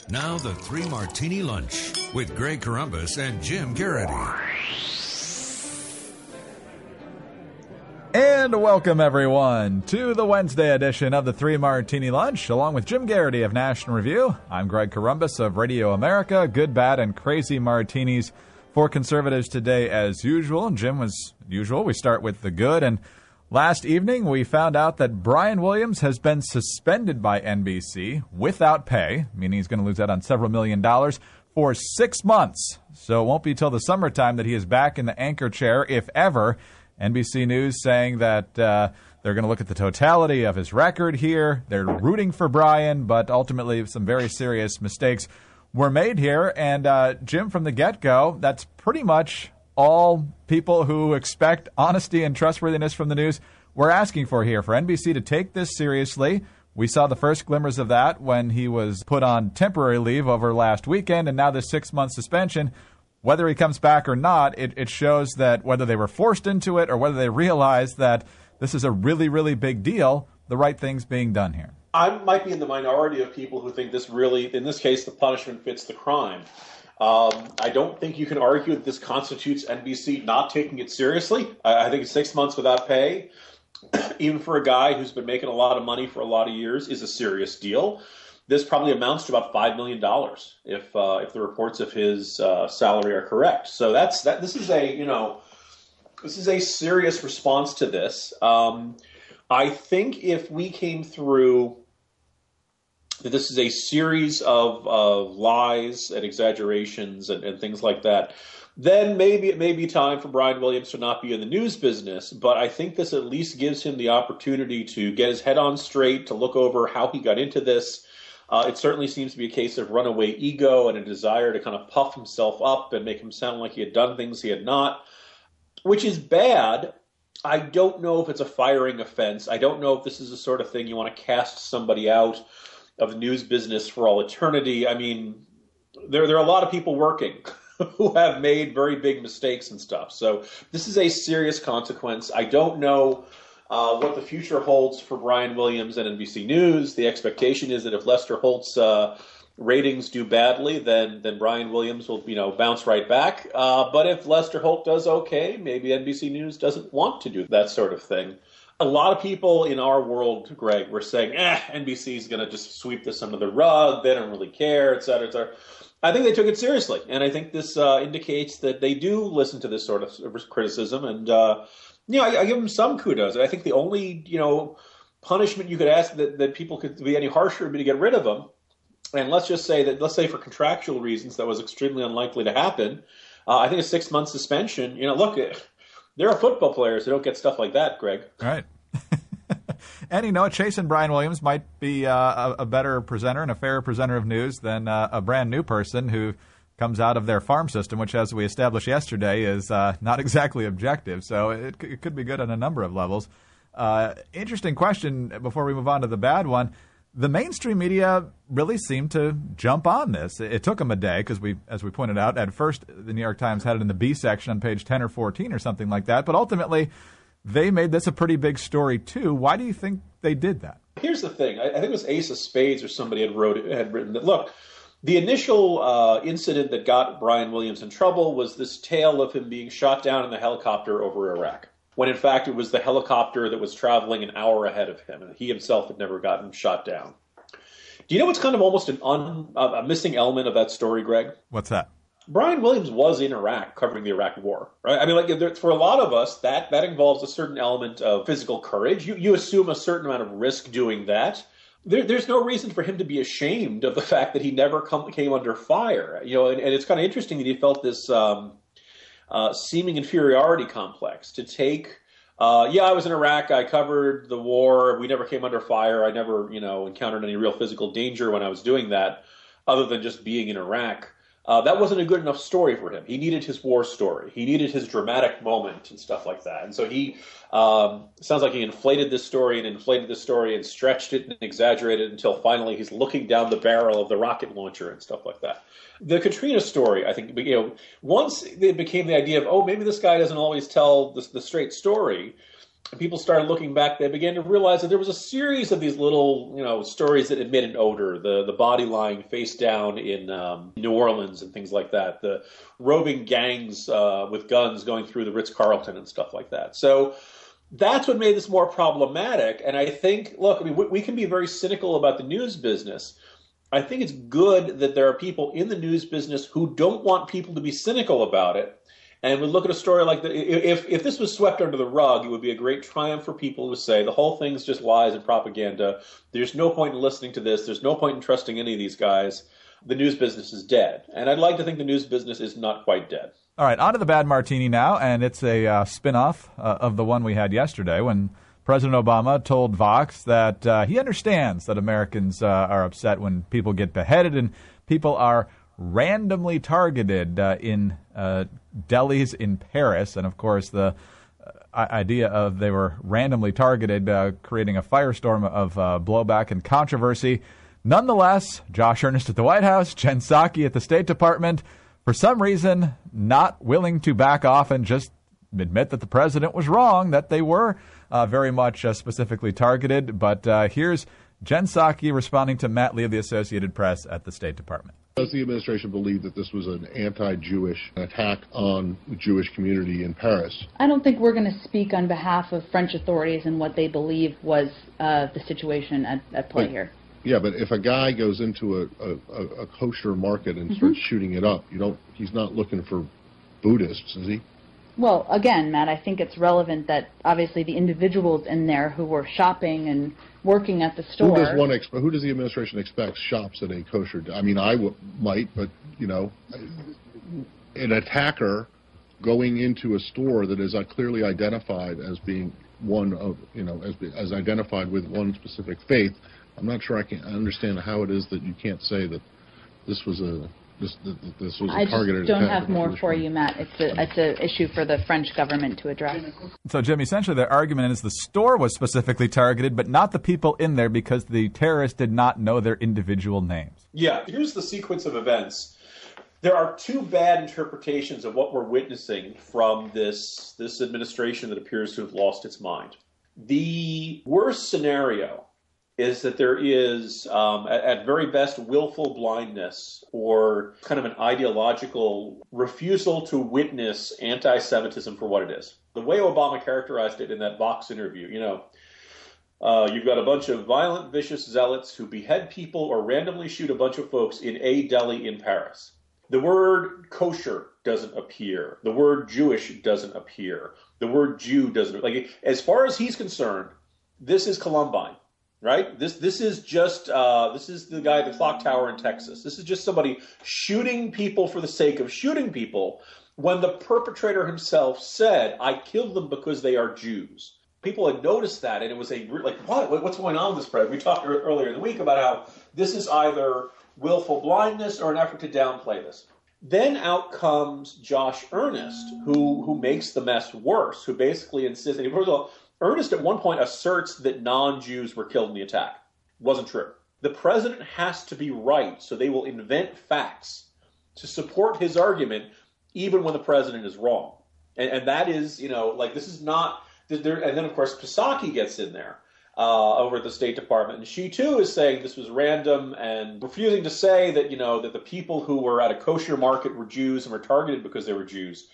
Now the Three Martini Lunch with Greg Corombos and Jim Garrity. And welcome, everyone, to the Wednesday edition of the Three Martini Lunch. Along with Jim Garrity of National Review, I'm Greg Corombos of Radio America. Good, bad, and crazy martinis for conservatives today as usual. And Jim, as usual, we start with the good. And last evening, we found out that Brian Williams has been suspended by NBC without pay, meaning he's going to lose out on several $1 million for 6 months. So it won't be till the summertime that he is back in the anchor chair, if ever. NBC News saying that they're going to look at the totality of his record here. They're rooting for Brian, but ultimately some very serious mistakes were made here. And Jim, from the get-go, that's pretty much all people who expect honesty and trustworthiness from the news were asking for here, for NBC to take this seriously. We saw the first glimmers of that when he was put on temporary leave over last weekend, and now this 6-month suspension. Whether he comes back or not, it shows that whether they were forced into it or whether they realized that this is a really, really big deal, the right thing's being done here. I might be in the minority of people who think this really, in this case, the punishment fits the crime. I don't think you can argue that this constitutes NBC not taking it seriously. I think 6 months without pay, even for a guy who's been making a lot of money for a lot of years, is a serious deal. This probably amounts to about $5 million if the reports of his salary are correct. So this is a serious response to this. I think if we came through that this is a series of lies and exaggerations and things like that, then maybe it may be time for Brian Williams to not be in the news business. But I think this at least gives him the opportunity to get his head on straight, to look over how he got into this. It certainly seems to be a case of runaway ego and a desire to kind of puff himself up and make him sound like he had done things he had not, which is bad. I don't know if it's a firing offense. I don't know if this is the sort of thing you want to cast somebody out of the news business for all eternity. I mean, there are a lot of people working who have made very big mistakes and stuff. So this is a serious consequence. I don't know what the future holds for Brian Williams and NBC News. The expectation is that if Lester Holt's ratings do badly, then Brian Williams will bounce right back. But if Lester Holt does okay, maybe NBC News doesn't want to do that sort of thing. A lot of people in our world, Greg, were saying, NBC is going to just sweep this under the rug. They don't really care, et cetera, et cetera. I think they took it seriously, and I think this indicates that they do listen to this sort of criticism, and I give them some kudos. I think the only, punishment you could ask that people could be any harsher would be to get rid of them. And let's say for contractual reasons, that was extremely unlikely to happen. I think a 6-month suspension, look, there are football players who don't get stuff like that, Greg. Right. And, chasing Brian Williams might be a better presenter and a fairer presenter of news than a brand new person who comes out of their farm system, which, as we established yesterday, is not exactly objective. So it could be good on a number of levels. Interesting question before we move on to the bad one. The mainstream media really seemed to jump on this. It took them a day because, as we pointed out, at first the New York Times had it in the B section on page 10 or 14 or something like that. But ultimately, they made this a pretty big story, too. Why do you think they did that? Here's the thing. I think it was Ace of Spades or somebody had written that, look, the initial incident that got Brian Williams in trouble was this tale of him being shot down in the helicopter over Iraq, when in fact it was the helicopter that was traveling an hour ahead of him, and he himself had never gotten shot down. Do you know what's kind of almost a missing element of that story, Greg? What's that? Brian Williams was in Iraq covering the Iraq War, right? I mean, for a lot of us, that involves a certain element of physical courage. You assume a certain amount of risk doing that. There's no reason for him to be ashamed of the fact that he never came under fire. And it's kind of interesting that he felt this seeming inferiority complex to take. I was in Iraq. I covered the war. We never came under fire. I never, encountered any real physical danger when I was doing that, other than just being in Iraq. That wasn't a good enough story for him. He needed his war story. He needed his dramatic moment and stuff like that. And so he sounds like he inflated this story and stretched it and exaggerated it until finally he's looking down the barrel of the rocket launcher and stuff like that. The Katrina story, I think, once it became the idea of, maybe this guy doesn't always tell the straight story, people started looking back, they began to realize that there was a series of these little, stories that emit an odor. The body lying face down in New Orleans and things like that. The roving gangs with guns going through the Ritz-Carlton and stuff like that. So that's what made this more problematic. And I think, look, we can be very cynical about the news business. I think it's good that there are people in the news business who don't want people to be cynical about it. And we look at a story like that. If this was swept under the rug, it would be a great triumph for people who say the whole thing's just lies and propaganda. There's no point in listening to this. There's no point in trusting any of these guys. The news business is dead. And I'd like to think the news business is not quite dead. All right, on to the Bad Martini now, and it's a spin-off of the one we had yesterday when President Obama told Vox that he understands that Americans are upset when people get beheaded and people are randomly targeted in delis in Paris. And, of course, the idea of they were randomly targeted, creating a firestorm of blowback and controversy. Nonetheless, Josh Earnest at the White House, Jen Psaki at the State Department, for some reason not willing to back off and just admit that the president was wrong, that they were very much specifically targeted. But here's Jen Psaki responding to Matt Lee of the Associated Press at the State Department. Does the administration believe that this was an anti-Jewish attack on the Jewish community in Paris? I don't think we're going to speak on behalf of French authorities and what they believe was the situation at play here. Yeah, but if a guy goes into a kosher market and starts shooting it up, he's not looking for Buddhists, is he? Well, again, Matt, I think it's relevant that obviously the individuals in there who were shopping and working at the store. Who does the administration expect shops at a kosher? I mean, might, but an attacker going into a store that is clearly identified as being one of, as identified with one specific faith. I'm not sure I understand how it is that you can't say that this was a targeted attack. I don't have more for you, Matt. It's an issue for the French government to address. So, Jim, essentially their argument is the store was specifically targeted, but not the people in there because the terrorists did not know their individual names. Yeah, here's the sequence of events. There are two bad interpretations of what we're witnessing from this administration that appears to have lost its mind. The worst scenario is that there is, at very best, willful blindness or kind of an ideological refusal to witness anti-Semitism for what it is. The way Obama characterized it in that Vox interview, you've got a bunch of violent, vicious zealots who behead people or randomly shoot a bunch of folks in a deli in Paris. The word kosher doesn't appear. The word Jewish doesn't appear. The word Jew doesn't. As far as he's concerned, this is Columbine. Right? This is just this is the guy at the clock tower in Texas. This is just somebody shooting people for the sake of shooting people when the perpetrator himself said, I killed them because they are Jews. People had noticed that, and it was what's going on with this president? We talked earlier in the week about how this is either willful blindness or an effort to downplay this. Then out comes Josh Earnest, who makes the mess worse, who basically insists, and first of all, Earnest at one point asserts that non-Jews were killed in the attack. Wasn't true. The president has to be right, so they will invent facts to support his argument even when the president is wrong. And that is, this is not... And then, of course, Psaki gets in there over at the State Department, and she, too, is saying this was random and refusing to say that, that the people who were at a kosher market were Jews and were targeted because they were Jews.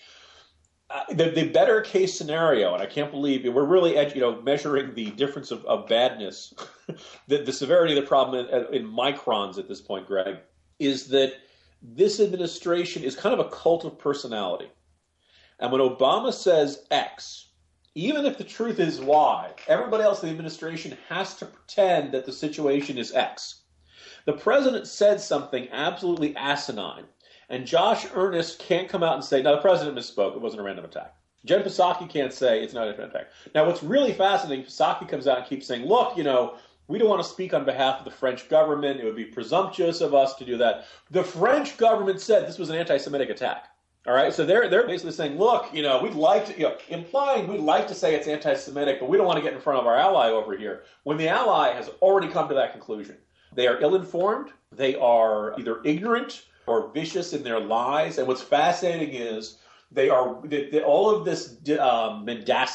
The better case scenario, and I can't believe we're really measuring the difference of badness, the severity of the problem in microns at this point, Greg, is that this administration is kind of a cult of personality. And when Obama says X, even if the truth is Y, everybody else in the administration has to pretend that the situation is X. The president said something absolutely asinine. And Josh Earnest can't come out and say, no, the president misspoke. It wasn't a random attack. Jen Psaki can't say it's not a random attack. Now, what's really fascinating, Psaki comes out and keeps saying, look, we don't want to speak on behalf of the French government. It would be presumptuous of us to do that. The French government said this was an anti-Semitic attack. All right, so they're basically saying, look, we'd like to, implying we'd like to say it's anti-Semitic, but we don't want to get in front of our ally over here, when the ally has already come to that conclusion. They are ill-informed. They are either ignorant or vicious in their lies. And what's fascinating is they are all of this mendacity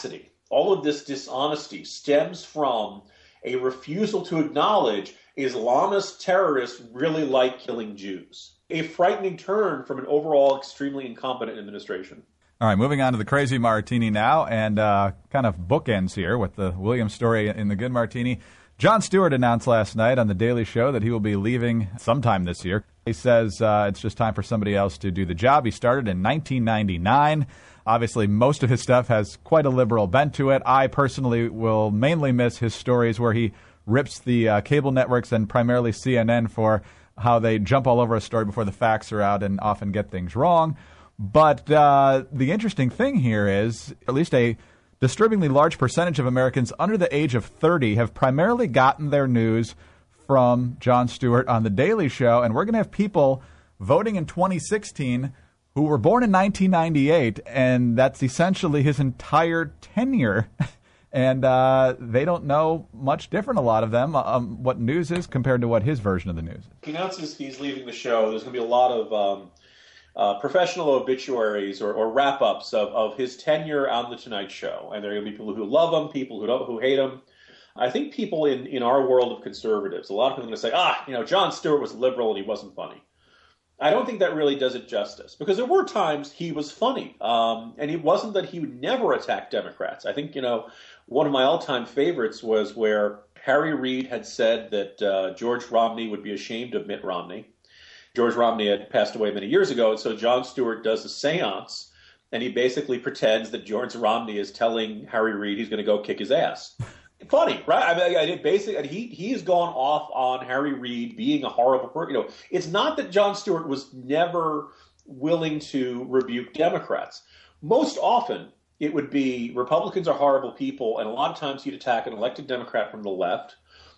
all of this dishonesty stems from a refusal to acknowledge Islamist terrorists really like killing Jews. A frightening turn from an overall extremely incompetent administration. All right, moving on to the Crazy Martini now, and kind of bookends here with the Williams story in the Good Martini. Jon Stewart announced last night on The Daily Show that he will be leaving sometime this year. He says it's just time for somebody else to do the job. He started in 1999. Obviously, most of his stuff has quite a liberal bent to it. I personally will mainly miss his stories where he rips the cable networks and primarily CNN for how they jump all over a story before the facts are out and often get things wrong. But the interesting thing here is at least a disturbingly large percentage of Americans under the age of 30 have primarily gotten their news from Jon Stewart on The Daily Show. And we're going to have people voting in 2016 who were born in 1998, and that's essentially his entire tenure. And they don't know much different, a lot of them, what news is compared to what his version of the news is. He announces he's leaving the show. There's going to be a lot of professional obituaries or wrap-ups of his tenure on The Tonight Show. And there are going to be people who love him, people who hate him. I think people in our world of conservatives, a lot of people are going to say, Jon Stewart was liberal and he wasn't funny. I don't think that really does it justice, because there were times he was funny. And it wasn't that he would never attack Democrats. I think, one of my all-time favorites was where Harry Reid had said that George Romney would be ashamed of Mitt Romney. George Romney had passed away many years ago, and so Jon Stewart does a seance, and he basically pretends that George Romney is telling Harry Reid he's going to go kick his ass. Funny, right? I mean, basically, he's gone off on Harry Reid being a horrible person. It's not that Jon Stewart was never willing to rebuke Democrats. Most often, it would be Republicans are horrible people, and a lot of times he'd attack an elected Democrat from the left,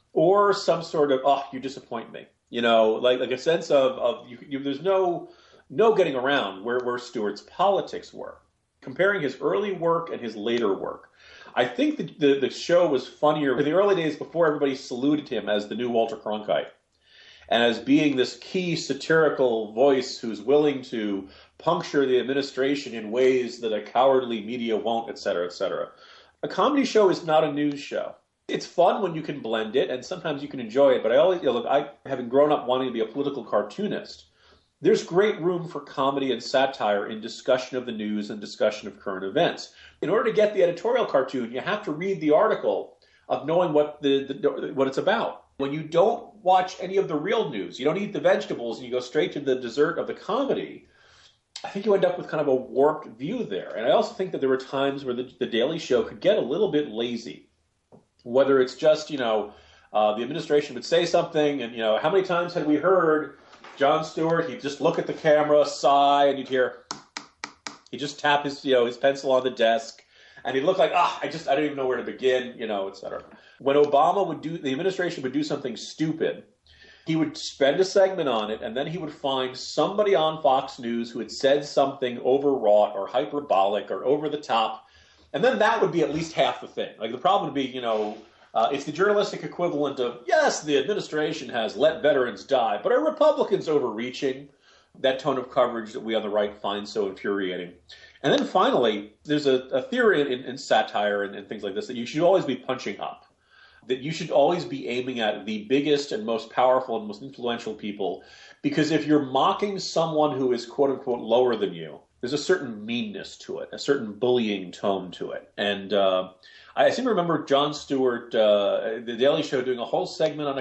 or some sort of, you disappoint me. Like a sense of there's no getting around where Stewart's politics were. Comparing his early work and his later work, I think the show was funnier in the early days before everybody saluted him as the new Walter Cronkite and as being this key satirical voice who's willing to puncture the administration in ways that a cowardly media won't, et cetera, et cetera. A comedy show is not a news show. It's fun when you can blend it, and sometimes you can enjoy it. But I always, having grown up wanting to be a political cartoonist, there's great room for comedy and satire in discussion of the news and discussion of current events. In order to get the editorial cartoon, you have to read the article of knowing what it's about. When you don't watch any of the real news, you don't eat the vegetables, and you go straight to the dessert of the comedy, I think you end up with kind of a warped view there. And I also think that there were times where the Daily Show could get a little bit lazy. Whether it's just, the administration would say something, and, how many times had we heard Jon Stewart, he'd just look at the camera, sigh, and you'd hear, he'd just tap his pencil on the desk, and he'd look like, I don't even know where to begin, et cetera. When Obama the administration would do something stupid, he would spend a segment on it, and then he would find somebody on Fox News who had said something overwrought or hyperbolic or over the top, and then that would be at leuld half the thing. Like, the problem would be, it's the journalistic equivalent of, yes, the administration has let veterans die, but are Republicans overreaching? That tone of coverage that we on the right find so infuriating. And then finally, there's a theory in satire and things like this that you should always be punching up, that you should always be aiming at the biggest and most powerful and most influential people, because if you're mocking someone who is quote-unquote lower than you, there's a certain meanness to it, a certain bullying tone to it. And I seem to remember Jon Stewart, The Daily Show, doing a whole segment on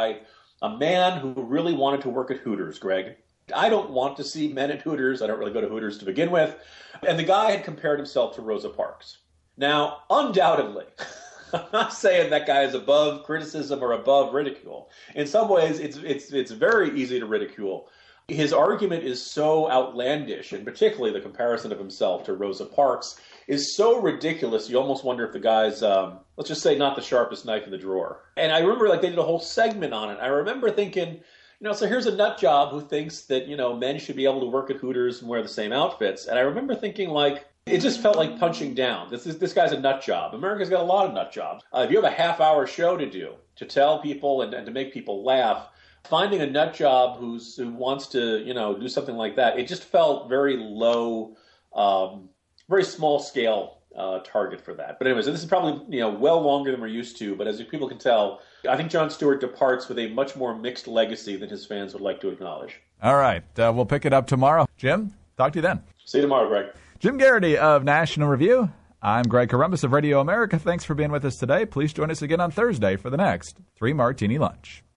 a man who really wanted to work at Hooters, Greg. I don't want to see men at Hooters. I don't really go to Hooters to begin with. And the guy had compared himself to Rosa Parks. Now, undoubtedly, I'm not saying that guy is above criticism or above ridicule. In some ways, it's very easy to ridicule. His argument is so outlandish, and particularly the comparison of himself to Rosa Parks is so ridiculous, you almost wonder if the guy's, let's just say, not the sharpest knife in the drawer. And I remember they did a whole segment on it. I remember thinking, so here's a nut job who thinks that, men should be able to work at Hooters and wear the same outfits. And I remember thinking, it just felt like punching down. This guy's a nut job. America's got a lot of nut jobs. If you have a half-hour show to do, to tell people and to make people laugh, finding a nut job who wants to, do something like that, it just felt very low, very small scale target for that. But anyways, this is probably well longer than we're used to. But as people can tell, I think Jon Stewart departs with a much more mixed legacy than his fans would like to acknowledge. All right, we'll pick it up tomorrow. Jim, talk to you then. See you tomorrow, Greg. Jim Garrity of National Review. I'm Greg Corombos of Radio America. Thanks for being with us today. Please join us again on Thursday for the next 3 Martini Lunch.